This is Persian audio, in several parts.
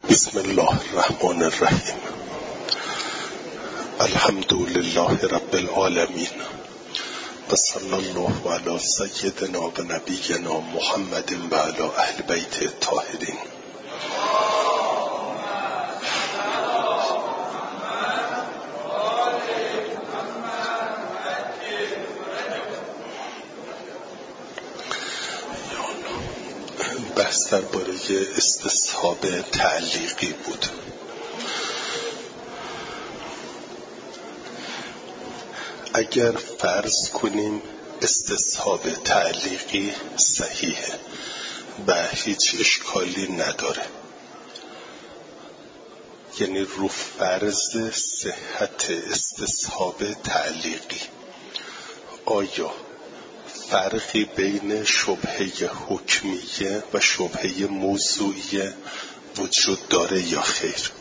بسم الله الرحمن الرحیم. الحمد لله رب العالمین و صلی الله علی سیدنا و نبینا محمد و علی اهل بیت الطاهرین. بحث درباره استصحاب تعلیقی بود. اگر فرض کنیم استصحاب تعلیقی صحیحه و هیچ اشکالی نداره، یعنی رو فرض صحت استصحاب تعلیقی، آیا فرقی بین شبهه حکمیه و شبهه موضوعیه وجود داره یا خیر؟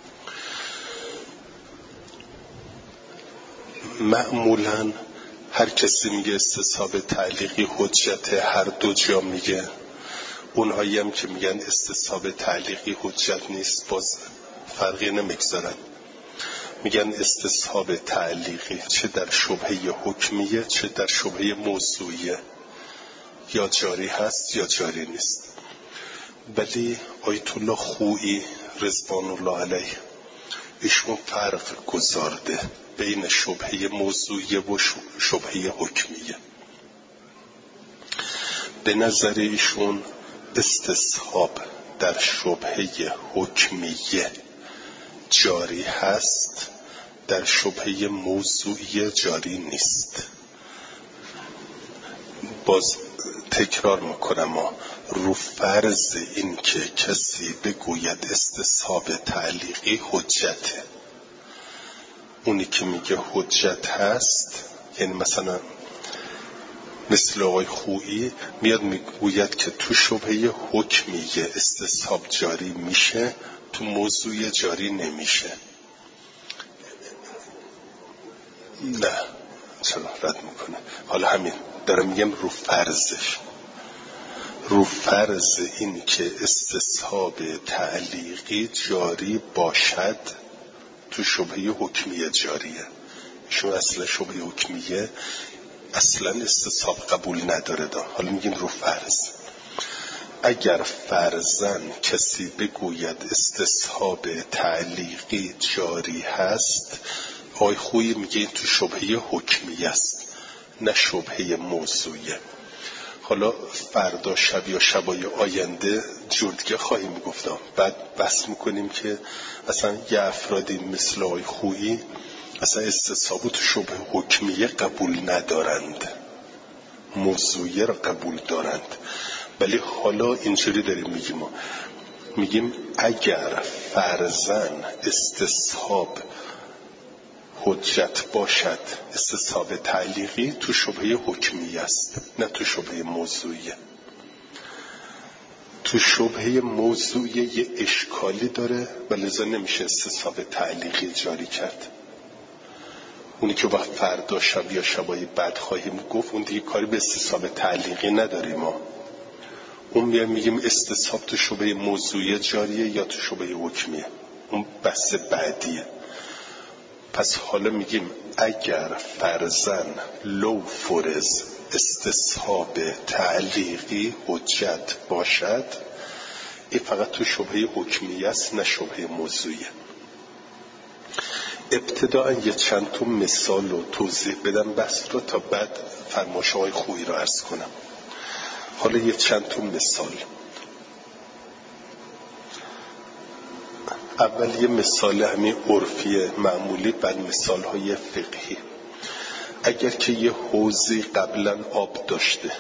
معمولاً هر کسی میگه استصحاب تعلیقی حجت، هر دو جا میگه. اونهایی هم که میگن استصحاب تعلیقی حجت نیست باز فرقی نمیگذارن، میگن استصحاب تعلیقی چه در شبهه حکمیه چه در شبهه موضوعیه یا جاری هست یا جاری نیست. ولی آیت الله خویی رضوان الله علیه ایشون فرق گذارده بین شبهه موضوعیه و شبهه حکمیه. به نظر ایشون استصحاب در شبهه حکمیه جاری هست، در شبهه موضوعی جاری نیست. باز تکرار میکنم، رو فرض این که کسی بگوید استصحاب تعلیقی حجته، اونی که میگه حجت هست، یعنی مثلا مثل آقای خویی میاد میگوید که تو شبهه حکمیه استصحاب جاری میشه، تو موضوع جاری نمیشه. نه، چرا رد میکنه؟ حالا همین دارم میگم رو فرضش، رو فرض این که استصحاب تعلیقی جاری باشد تو شبهه حکمیه جاریه. شو اصلا شبهه حکمیه اصلا استصحاب قبول نداره. حالا میگیم رو فرض. اگر فرضاً کسی بگوید استصحاب تعلیقی جاری هست، آقای خویی میگه این تو شبهه حکمیه است نه شبهه موضوعیه. حالا فردا شب یا شبای آینده جور دیگه خواهیم گفتم. بعد بحث میکنیم که اصلا یه افرادی مثل آقای خویی اصلا استصحاب تو شبهه حکمیه قبول ندارند، موضوعیه را قبول دارند. ولی حالا اینجوری داریم میگیم اگر فرضاً استصحاب حجت باشد، استصحاب تعلیقی تو شبهه حکمیه است نه تو شبهه موضوعیه. تو شبهه موضوعیه یه اشکالی داره و لذا نمیشه استصحاب تعلیقی جاری کرد. اونی که وقت فردا شب یا شبای بعد خواهیم گفت اون دیگه کاری به استصحاب تعلیقی نداریم ما. اون میگیم استصحاب تو شبهه موضوعی جاریه یا تو شبهه حکمیه، اون بحث بعدیه. پس حالا میگیم اگر فرضاً لو فرض استصحاب تعلیقی حجت باشد، این فقط تو شبهه حکمیه است نه شبهه موضوعیه. ابتداء یه چند تا مثال رو توضیح بدم بحث رو تا بعد فرمایش‌های خویی رو عرض کنم. حالا یه چند تا مثال. اول یه مثال همین عرفی معمولی، بعد مثال‌های فقهی. اگر که یه حوضی قبلا آب داشته،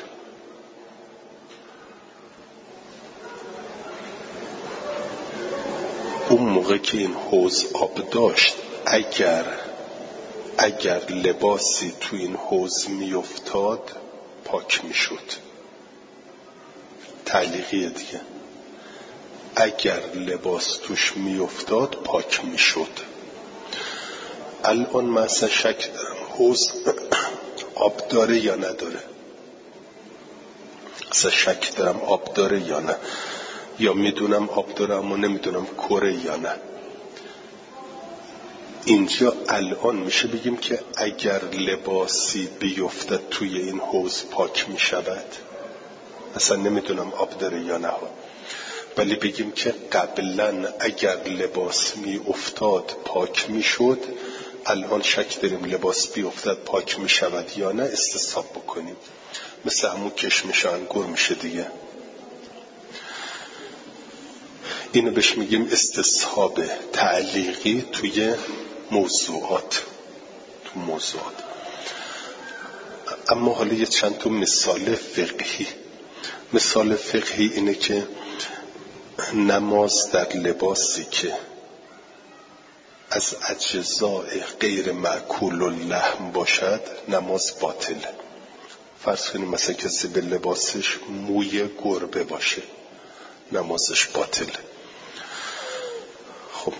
اون موقع که این حوض آب داشت اگر لباسی تو این حوض میافتاد پاک میشد. تعلیقیه دیگه. اگر لباس توش میافتاد پاک میشد. الان مثلا شک دارم حوض آب داره یا نداره، مثلا شک دارم آب داره یا نه. یا میدونم آب داره اما نمیدونم کره یا نه. اینجا الان میشه بگیم که اگر لباسی بیفتد توی این حوض پاک میشود، اصلا نمیدونم آب داره یا نه، ولی بگیم که قبلا اگر لباس میافتاد پاک میشد، الان شک داریم لباس بیافتد پاک میشود یا نه، استصحاب بکنیم. مثل همون کشمش انگور میشه دیگه. اینو بهش میگیم استصحاب تعلیقی توی موضوعات. اما حالا یه چند تا مثال فقهی. مثال فقهی اینه که نماز در لباسی که از اجزاء غیر مأکول اللحم باشد نماز باطله. فرض کنیم مثلا کسی به لباسش موی گربه باشه، نمازش باطله. خب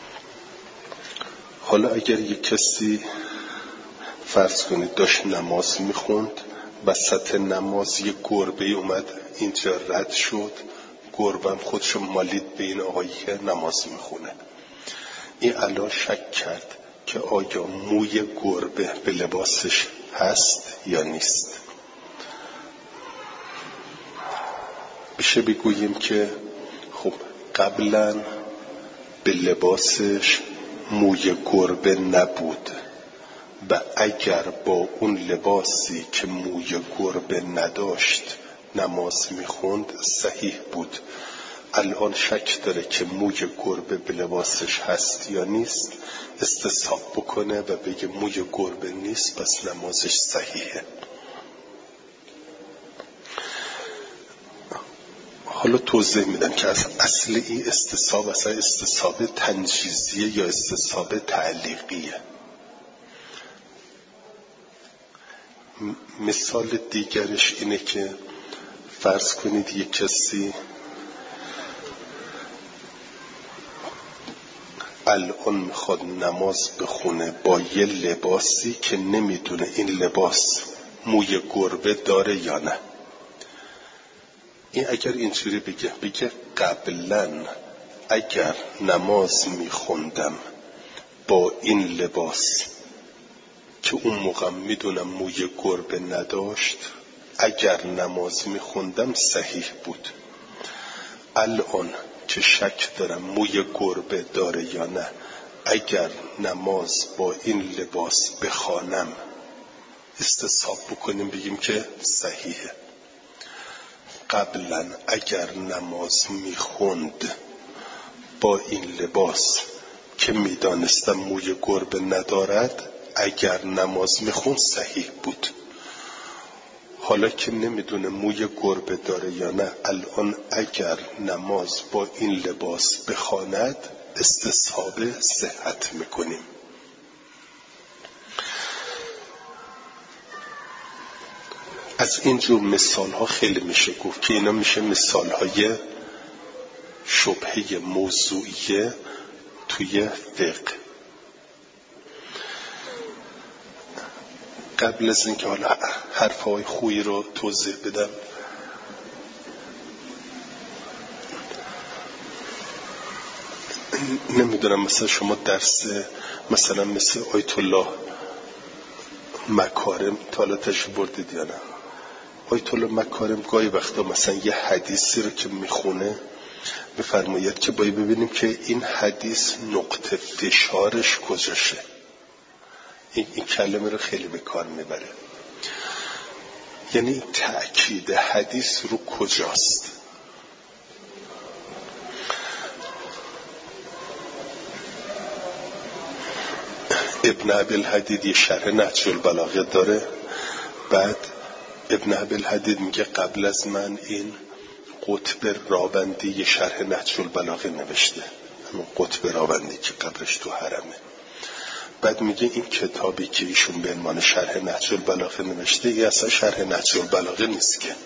حالا اگر یک کسی فرض کنید داشت نماز میخوند، وسط نماز یک گربه اومد اینجا رد شد، گربه هم خودشو مالید به این آقایی که نماز میخونه. این الان شک کرد که آیا موی گربه به لباسش هست یا نیست. بشه بگوییم که خب قبلا به لباسش موی گربه نبود و اگر با اون لباسی که موی گربه نداشت نماز میخوند صحیح بود. الان شک داره که موی گربه به لباسش هست یا نیست، استصحاب بکنه و بگه موی گربه نیست پس نمازش صحیحه. حالا توضیح میدم که اصل این استصحاب اصلا استصحاب تنجیزیه یا استصحاب تعلیقیه. مثال دیگرش اینه که فرض کنید یک کسی الان میخواد نماز بخونه با یه لباسی که نمیدونه این لباس موی گربه داره یا نه. این اگر اینجوری بگه قبلا اگر نماز میخوندم با این لباس که اون موقع میدونم موی گربه نداشت، اگر نماز میخوندم صحیح بود. الان که شک دارم موی گربه داره یا نه، اگر نماز با این لباس بخوانم استصحاب بکنیم بگیم که صحیحه. قبلا اگر نماز میخوند با این لباس که میدانستم موی گربه ندارد، اگر نماز میخوند صحیح بود. حالا که نمیدونه موی گربه داره یا نه، الان اگر نماز با این لباس بخواند استصحاب صحت میکنیم. از اینجور مثال ها خیلی میشه گفت که اینا میشه مثال های شبهه موضوعیه توی فقه. قبل از اینکه حالا حرفهای خویی رو توضیح بدم، نمیدونم مثلا شما درس مثلا مثل آیت الله مکارم تا حالا تشریف بردید یا نه؟ آیت الله مکارم گاهی وقتا مثلا یه حدیثی رو که میخونه میفرماید که باید ببینیم که این حدیث نقطه فشارش کجاشه. این کلمه رو خیلی به کار میبره، یعنی تأکید حدیث رو کجاست. ابن ابی‌الحدید یه شرح نهج البلاغه داره. بعد ابن ابی‌الحدید میگه قبل از من این قطب راوندی یه شرح نهج البلاغه نوشته، همون قطب راوندی که قبرش تو حرمه. بعد میگه این کتابی که ایشون به عنوان شرح نهج البلاغه نوشته این اصلا شرح نهج البلاغه نیست که.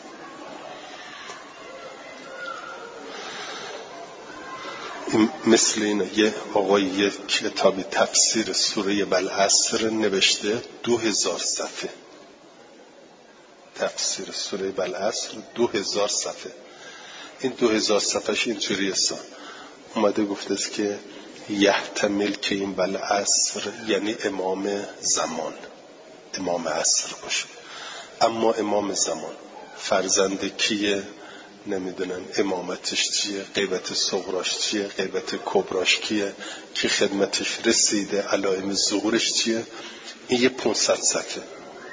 مثل اینه یه آقای یه کتابی تفسیر سوره والعصر نوشته 2000 صفحه، تفسیر سوره والعصر 2000 صفحه. این 2000 صفحش اینجوری است. اومده گفته است که یحتمل که این بالعصر یعنی امام زمان، امام عصر باشه. اما امام زمان فرزند کیه؟ نمیدونن امامتش چیه، غیبت صغراش چیه، غیبت کبراش کیه، کی خدمتش رسیده، علائم ظهورش چیه. این یه 500 صفحه.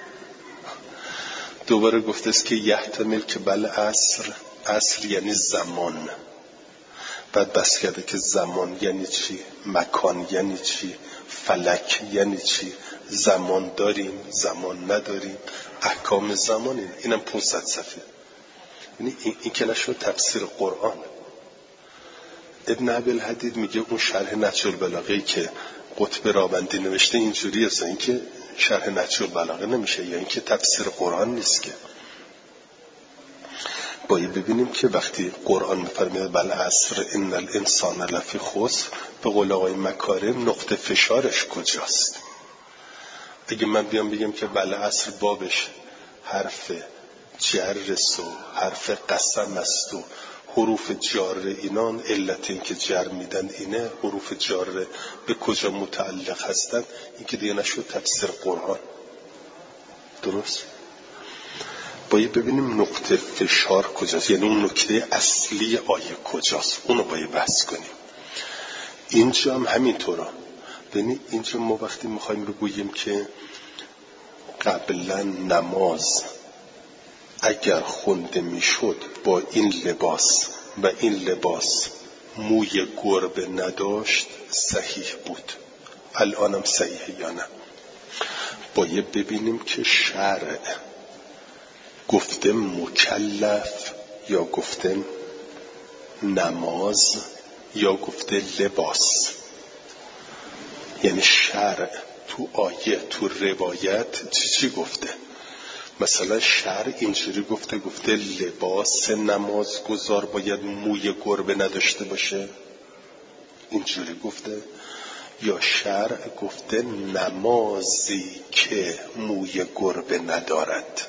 دوباره گفته است که یحتمل که بالعصر، عصر یعنی زمان. بعد بس کرده که زمان یعنی چی، مکان یعنی چی، فلک یعنی چی، زمان داریم، زمان نداریم، احکام زمان. اینم 500 صفحه. یعنی این که نشد تفسیر قرآن. ابن ابی‌الحدید میگه اون شرح نهج البلاغه‌ای که قطب راوندی نوشته اینجوری است، این که شرح نهج البلاغه نمیشه، یا این که تفسیر قرآن نیست. که باید ببینیم که وقتی قرآن میفرماید بالعصر ان الانسان لفی خسر، به قول آقای مکارم نقطه فشارش کجاست؟ اگه من بیام بگم که بالعصر بابش حرف جر است و حرف قسم است و حروف جار اینان، علت این که جر میدن اینه، حروف جار به کجا متعلق هستن، این که دیگه نشد تفسیر قرآن. درست؟ باید ببینیم نقطه فشار کجاست، یعنی اون نکته اصلی آیه کجاست، اونو باید بحث کنیم. اینجا هم همینطوره. یعنی اینجا ما وقتی میخوایم بگوییم که قبلا نماز اگر خونده میشد با این لباس و این لباس موی گربه نداشت صحیح بود، الانم صحیحه یا نه. باید ببینیم که شرع گفته مکلف یا گفته نماز یا گفته لباس. یعنی شرع تو آیه تو روایت چی گفته؟ مثلا شرع اینجوری گفته لباس نمازگزار باید موی گربه نداشته باشه، اینجوری گفته؟ یا شرع گفته نمازی که موی گربه ندارد؟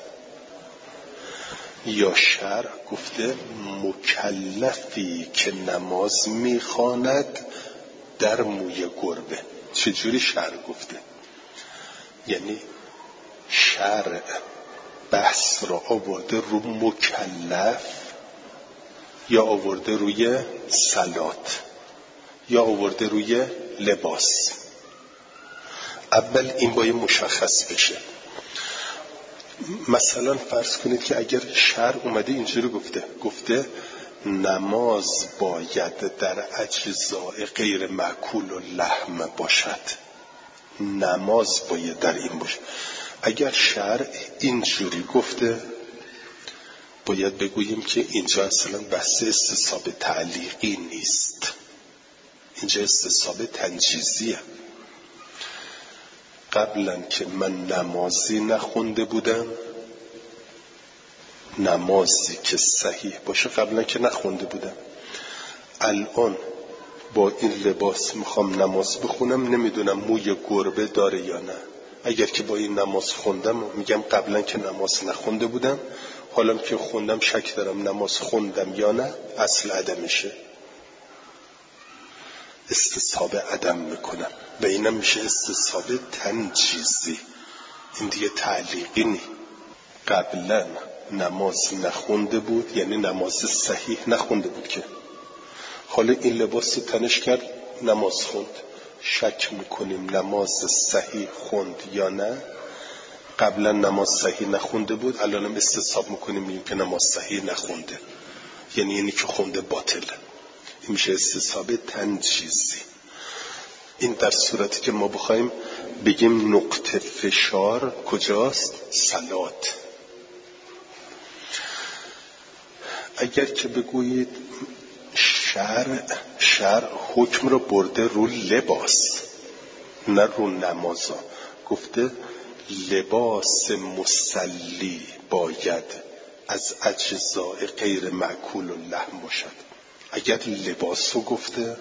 یا شرع گفته مکلفی که نماز میخواند در موی گربه؟ چجوری شرع گفته؟ یعنی شرع بحث را آورده رو مکلف، یا آورده روی صلات، یا آورده روی لباس؟ اول این باید مشخص بشه. مثلا فرض کنید که اگر شرع اومده اینجوری گفته نماز باید در اجزاء غیر مأکول و لحم باشد، نماز باید در این باشه. اگر شرع اینجوری گفته باید بگوییم که اینجا اصلا بحث استصحاب تعلیقی نیست، اینجا استصحاب تنجیزیه. قبلا که من نمازی نخونده بودم، نمازی که صحیح باشه قبلا که نخونده بودم، الان با این لباس میخوام نماز بخونم، نمیدونم موی گربه داره یا نه. اگر که با این نماز خوندم میگم قبلا که نماز نخونده بودم، حالا که خوندم شک دارم نماز خوندم یا نه، اصل عدمشه، استصحاب عدم میکنم و اینم میشه استصحاب تنجیزی. این دیگه تعلیقی نی. قبلا نماز نخونده بود یعنی نماز صحیح نخونده بود، که حالا این لباس تنش کرد نماز خوند، شک میکنیم نماز صحیح خوند یا نه. قبلا نماز صحیح نخونده بود، الانم استصحاب میکنیم میگیم که نماز صحیح نخونده، یعنی اینی که خونده باطله. این میشه استصحاب تنجیزی. این در صورتی که ما بخوایم بگیم نقطه فشار کجاست؟ صلات. اگر که بگویید شرع حکم رو برده رو لباس نه رو نمازا، گفته لباس مصلی باید از اجزاء غیر مأکول و لحم باشد. اگر لباس رو گفته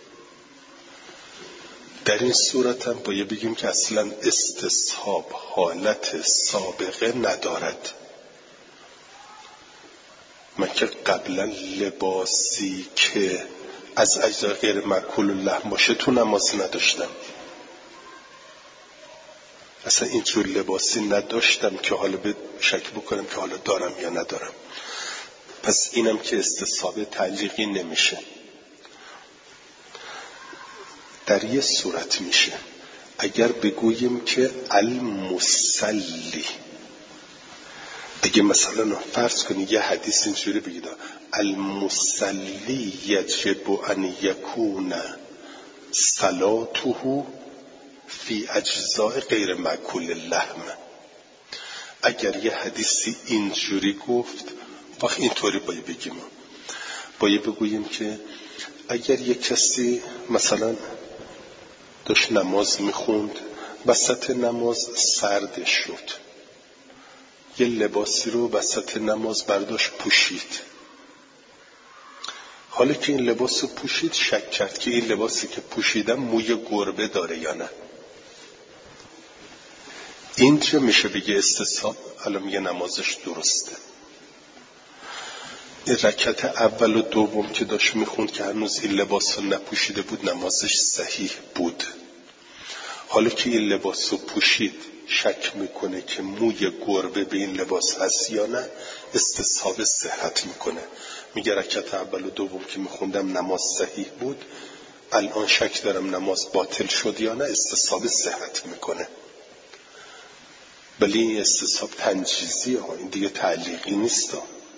در این صورت هم باید بگیم که اصلا استصحاب حالت سابقه ندارد. من که قبلا لباسی که از اجزای غیر مأکول اللحم باشه تو نماز نداشتم، اصلا اینجور لباسی نداشتم که حالا به شک بکنم که حالا دارم یا ندارم. پس اینم که استصحاب تعلیقی نمیشه. در یه صورت میشه اگر بگوییم که المصلی، اگه مثلا فرض کنید یه حدیث اینجوری بگید المصلی یجب ان یکون صلاته فی اجزاء غیر مأکول اللحم، اگر یه حدیثی اینجوری گفت وقت اینطوری باید بگوییم که اگر یه کسی مثلا داشت نماز میخوند، وسط نماز سردش شد، یه لباسی رو وسط نماز برداشت پوشید، حالا که این لباس رو پوشید شک کرد که این لباسی که پوشیدم موی گربه داره یا نه، اینجا میشه بگه استصحاب، الان میگه نمازش درسته. این رکعت اول و دوم که داشت میخوند که هنوز این لباس رو نپوشیده بود نمازش صحیح بود. حالا که این لباس رو پوشید شک میکنه که موی گربه به این لباس هست یا نه، استصحاب صحت میکنه، میگه رکعت اول و دوم که میخوندم نماز صحیح بود، الان شک دارم نماز باطل شد یا نه، استصحاب صحت میکنه. ولی این استصحاب تنجیزی ها، این دیگه تعلیقی نیست.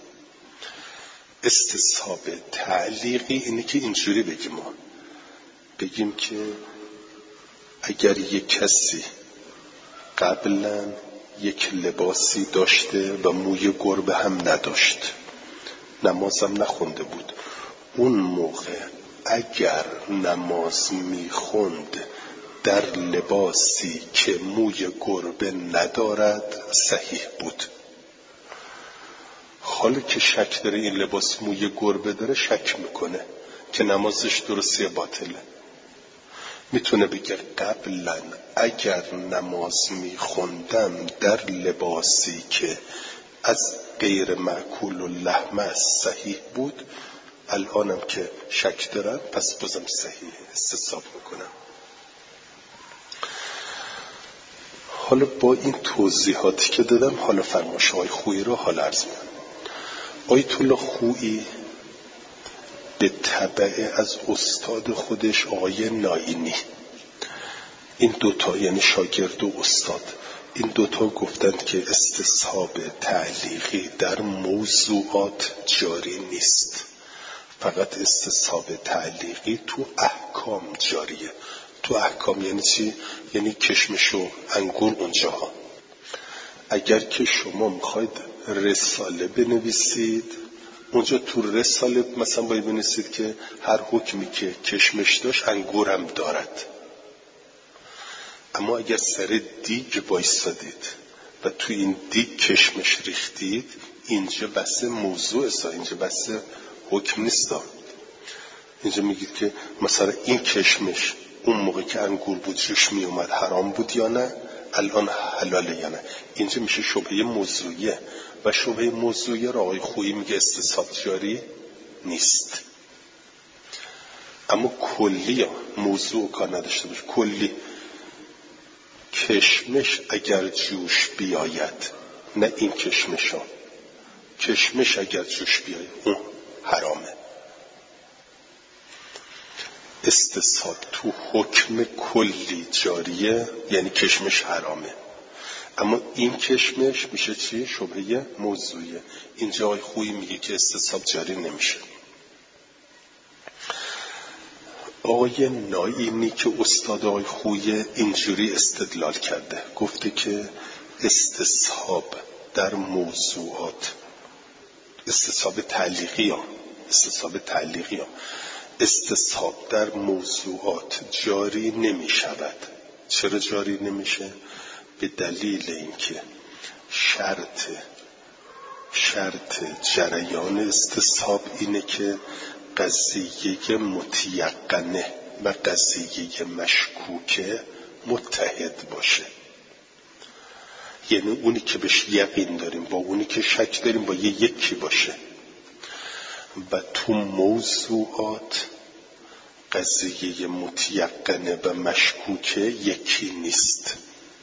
استصحاب تعلیقی اینه که اینجوری بگیم که اگر یک کسی قبلا یک لباسی داشته و موی گربه هم نداشت، نمازم نخونده بود، اون موقع اگر نماز میخوند در لباسی که موی گربه ندارد صحیح بود. حالا که شک داره این لباس موی گربه داره، شک میکنه که نمازش درسته یا باطله، میتونه بگه قبلا اگر نماز میخوندم در لباسی که از غیر مأکول اللحم صحیح بود، الانم که شک دارم پس بازم صحیح استصحاب میکنم. حالا با این توضیحاتی که دادم، حالا فرمایش های خویی رو حالا عرض می‌کنم. آیت الله خویی به تبع از استاد خودش آقای ناینی، این دوتا یعنی شاگرد و استاد، این دوتا گفتند که استصحاب تعلیقی در موضوعات جاری نیست، فقط استصحاب تعلیقی تو احکام جاریه. تو احکام یعنی چی؟ یعنی کشمش و انگور اونجاها. اگر که شما میخواید رساله بنویسید، اونجا تو رساله مثلا باید بنویسید که هر حکمی که کشمش داشت انگورم دارد. اما اگر سر دیگ بایستادید و تو این دیگ کشمش ریختید، اینجا بحث موضوع است، اینجا بحث حکم نیست. اینجا میگید که مثلا این کشمش اون موقع که انگور بود جوش می اومد حرام بود یا نه، الان حلاله یا نه. اینجا میشه شبهه موضوعیه و شبهه موضوعیه را آقای خویی میگه استصحاب جاری نیست. اما کلی موضوع کار نداشته باشه، کلی کشمش اگر جوش بیاید، نه این کشمش ها، کشمش اگر جوش بیاید اون حرامه. استصحاب تو حکم کلی جاریه، یعنی کشمش حرامه. اما این کشمش میشه چی؟ شبهه موضوعیه. اینجا آقای خویی میگه که استصحاب جاری نمیشه. آقای ناینی که استاد آقای خویی اینجوری استدلال کرده، گفته که استصحاب در موضوعات، استصحاب تعلیقی ها، استصحاب در موضوعات جاری نمی شود. چرا جاری نمیشه؟ به دلیل اینکه شرط جریان استصحاب اینه که قضیه متیقنه و قضیه مشکوکه متحد باشه. یعنی اونی که بهش یقین داریم با اونی که شک داریم با یکی باشه. و تو موضوعات قضیه متیقنه و مشکوکه یکی نیست.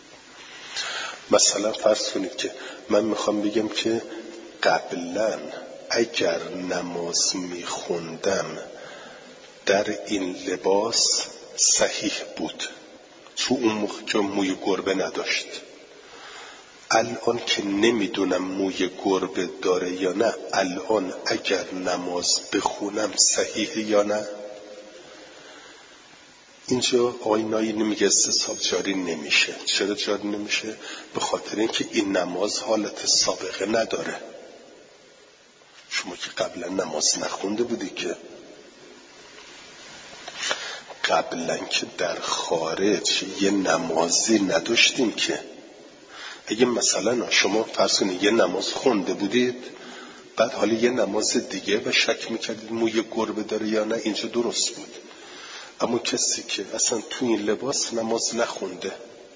مثلا فرض کنید که من میخوام بگم که قبلا اگر نماز میخوندم در این لباس صحیح بود، تو اون موقع که موی گربه نداشت. الان که نمیدونم موی گربه داره یا نه، الان اگر نماز بخونم صحیحه یا نه؟ اینجا آقای ناینی میگه استصحاب جاری نمیشه. چرا جاری نمیشه؟ به خاطر اینکه این نماز حالت سابقه نداره. شما که قبلا نماز نخونده بودی که قبلا که در خارج یه نمازی نداشتیم که. اگه مثلا شما فرض کنید یه نماز خونده بودید، بعد حالا یه نماز دیگه و شک میکردید موی گربه داره یا نه، اینجا درست بود. اما کسی که اصلا تو این لباس نماز نخونده،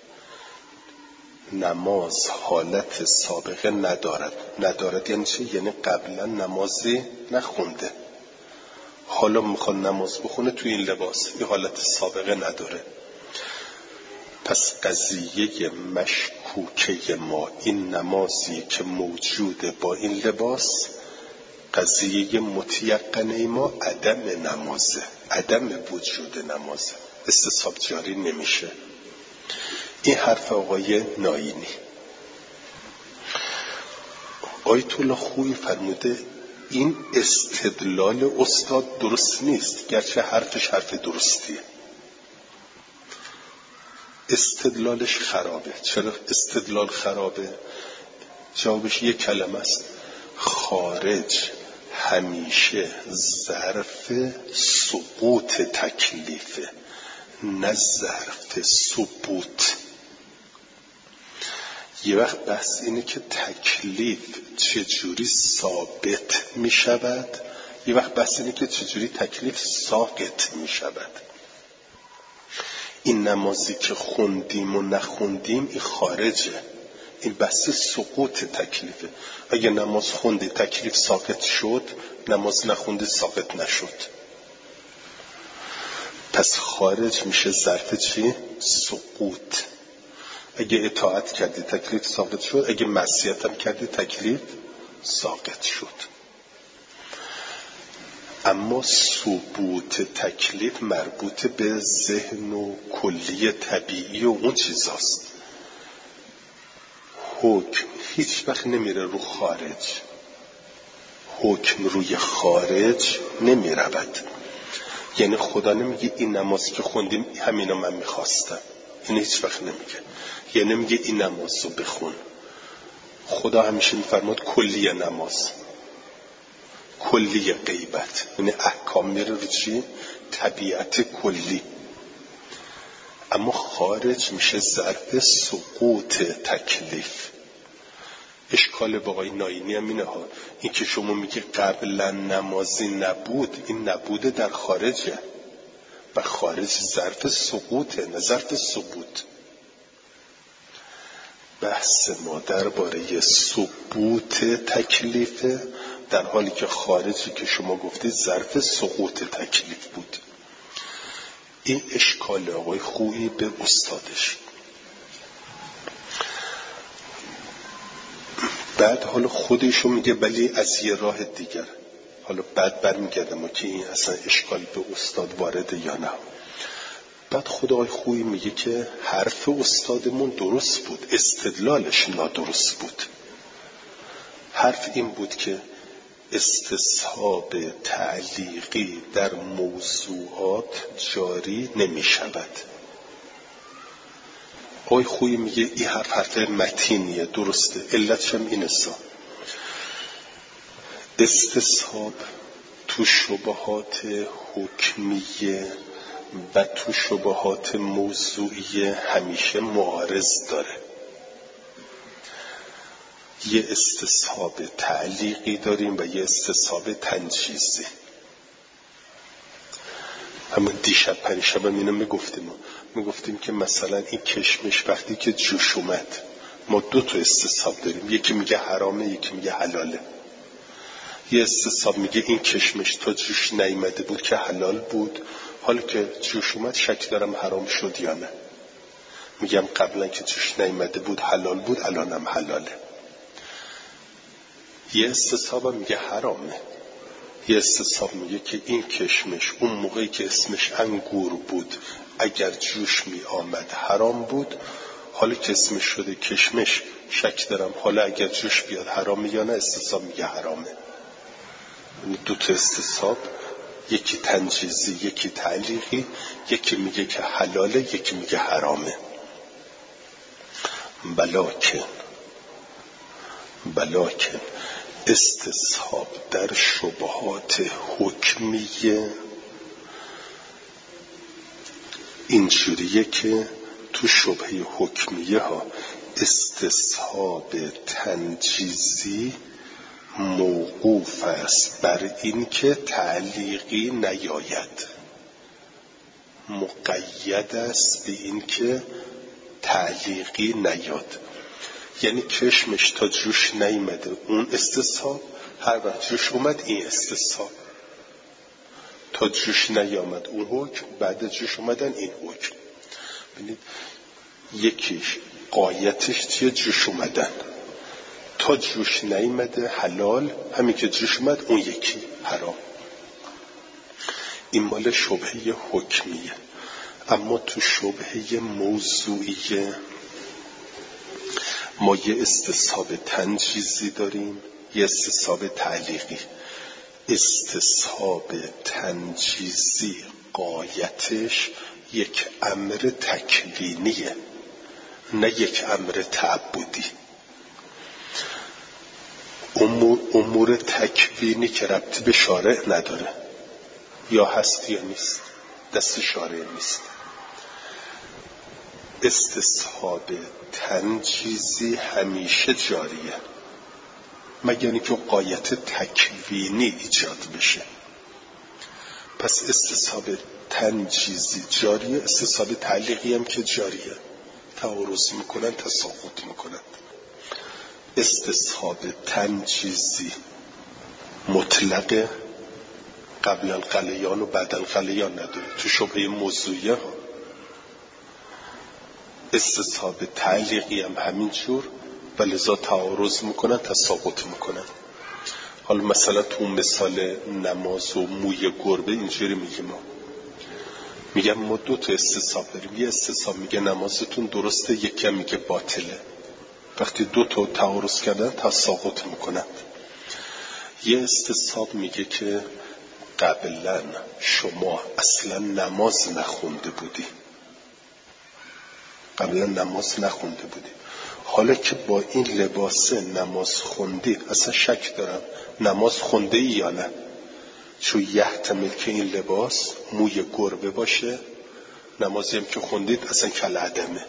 نماز حالت سابقه ندارد یعنی چه؟ یعنی قبلا نمازی نخونده، حالا میخواد نماز بخونه تو این لباس، این حالت سابقه نداره. پس قضیه مشکوکه ما این نمازی که موجوده با این لباس، قضیه متیقنه ما عدم نمازه، عدم وجود نمازه، استصحاب جاری نمیشه. این حرف آقای ناینی. آیت الله خویی فرموده این استدلال استاد درست نیست، گرچه حرفش حرف درستیه. استدلالش خرابه. چرا استدلال خرابه؟ جوابش یک کلمه است: خارج همیشه ظرف سقوط تکلیفه، نه ظرف ثبوت. یه وقت بحث اینه که تکلیف چجوری ثابت می شود، یه وقت بحث اینه که چجوری تکلیف ساقط می شود. این نمازی که خوندیم و نخوندیم این خارجه، این بحث سقوط تکلیفه. اگه نماز خوندی تکلیف ساقط شد، نماز نخوندی ساقط نشد. پس خارج میشه ظرف چی؟ سقوط. اگه اطاعت کردی تکلیف ساقط شد، اگه معصیت هم کردی تکلیف ساقط شد. اما ثبوت تکلیف مربوط به ذهن و کلی طبیعی و اون چیزاست. حکم هیچ وقت نمیره رو خارج، حکم روی خارج نمی رود. یعنی خدا نمیگه این نماز که خوندیم همینو من میخواستم، این هیچ وقت نمیگه. یعنی نمیگه این نماز رو بخون. خدا همیشه میفرماد کلی نماز، کلی غیبت، یعنی احکام میره رو چی؟ طبیعت کلی. اما خارج میشه ظرف سقوط تکلیف. اشکال با آقای ناینی هم اینه ها، این که شما میگه قبلا نمازی نبود، این نبوده در خارجه و خارج ظرف سقوطه نه ظرف ثبوت. بحث ما درباره ثبوت تکلیفه، در حالی که خارجی که شما گفتید ظرف سقوط تکلیف بود. این اشکال آقای خویی به استادش. بعد حالا خودشو میگه ولی از یه راه دیگر. حالا بعد برمیگرده ما که این اصلا اشکال به استاد وارده یا نه. بعد خود آقای خویی میگه که حرف استادمون درست بود، استدلالش نادرست بود. حرف این بود که استصحاب تعلیقی در موضوعات جاری نمی شود. آقای خویی میگه این حرف متینیه، درسته. علتش هم این است: استصحاب تو شبهات حکمیه و تو شبهات موضوعیه همیشه معارض داره. یه استصحاب تعلیقی داریم و یه استصحاب تنجیزی. همون دیشب پریشب هم اینو میگفتیم که مثلا این کشمش وقتی که جوش اومد، ما 2 تا استصحاب داریم، یکی میگه حرامه، یکی میگه حلاله. یه استصحاب میگه این کشمش تا جوش نیامده بود که حلال بود، حالا که جوش اومد شک دارم حرام شد یا نه. میگم قبلا که جوش نیامده بود حلال بود، الانم حلاله. یه استصحاب میگه حرامه. یه استصحاب میگه که این کشمش اون موقعی که اسمش انگور بود اگر جوش می آمد حرام بود، حالا که اسمش شده کشمش شک دارم حالا اگر جوش بیاد حرامه یا نه. استصحاب میگه حرامه. دو تا استصحاب، یکی تنجیزی یکی تعلیقی، یکی میگه که حلاله یکی میگه حرامه. بلاکن استصحاب در شبهات حکمیه اینجوریه که تو شبهه حکمیه ها استصحاب تنجیزی موقوف است بر این که تعلیقی نیاید، مقید است به این که تعلیقی نیاد. یعنی کشمش تا جوش نیامده اون استصحاب، هر وقت جوش اومد این استصحاب. تا جوش نیامد اون حکم، بعد جوش اومدن این حکم. ببینید یکیش قایتش چیه؟ جوش اومدن. تا جوش نیامده حلال، همین که جوش اومد اون یکی حرام. این مال شبهه حکمیه. اما تو شبهه موضوعیه ما یه استصحاب تنجیزی داریم، یه استصحاب تعلیقی. استصحاب تنجیزی قایتش یک امر تکوینیه، نه یک امر تعبدی. امور تکوینی که ربطی به شارع نداره، یا هست یا نیست، دست شارع نیست. استصحاب تنجیزی همیشه جاریه مگر اینکه قایت تکوینی ایجاد بشه. پس استصحاب تنجیزی جاریه، استصحاب تعلیقی هم که جاریه، تعارض میکنن تساقط میکنن. استصحاب تنجیزی مطلقه، قبل الغلیان و بعد الغلیان نداره تو شبهه موضوعیه ها. استصحاب تعلیقی هم همینجور و لذا تعارض میکنن تساقط میکنن. حالا مثلا تو مثال نماز و موی گربه اینجوری میگم ما دو تا استصحاب داریم. یه استصحاب میگه نمازتون درسته، یکی هم میگه باطله. وقتی دو تا تعارض کردن تساقط میکنن. یه استصحاب میگه که قبلا شما اصلا نماز نخونده بودی، حالا که با این لباس نماز خوندی، اصلا شک دارم نماز خونده ای یا نه، چون یحتمل که این لباس موی گربه باشه، نمازی هم که خوندید اصلا کالعدمه.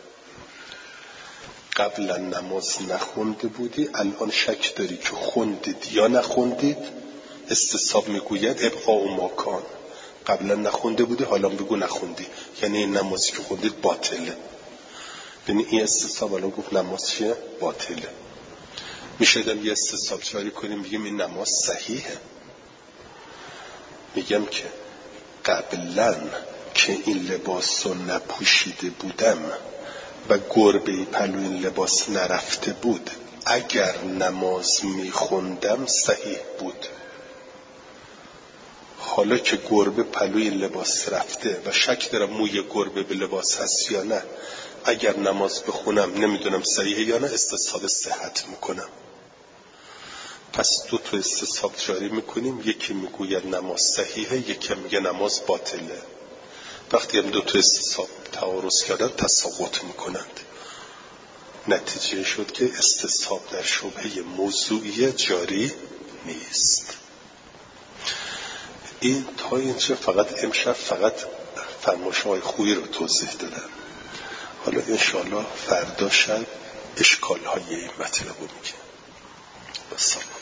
قبلا نماز نخونده بودی، الان شک داری که خوندید یا نخوندید. استصحاب میگوید ابقاء ماکان. قبلا نخونده بودی، حالا بگو نخوندی، یعنی این نمازی که خوندید باطله. ببین این استصحاب الان گفت نماز چیه؟ باطله. میشه دم یه استصحاب جاری کنیم بگیم این نماز صحیحه. میگم که قبلا که این لباس رو نپوشیده بودم و گربه پلو این لباس نرفته بود، اگر نماز میخوندم صحیح بود. حالا که گربه پلوی لباس رفته و شک دارم موی گربه به لباس هست یا نه، اگر نماز بخونم نمیدونم صحیحه یا نه، استصحاب صحت میکنم. پس دو تا استصحاب جاری میکنیم، یکی میگوید نماز صحیحه، یکی میگه نماز باطله. وقتی هم دو تا استصحاب تعارض کردن تساقط میکنند. نتیجه شد که استصحاب در شبهه موضوعی جاری نیست. این تا اینجا فقط امشب فرمایش‌های خوبی رو توضیح دادم. حالا انشاءالله فردا شب اشکال‌های این مطلب رو میگه.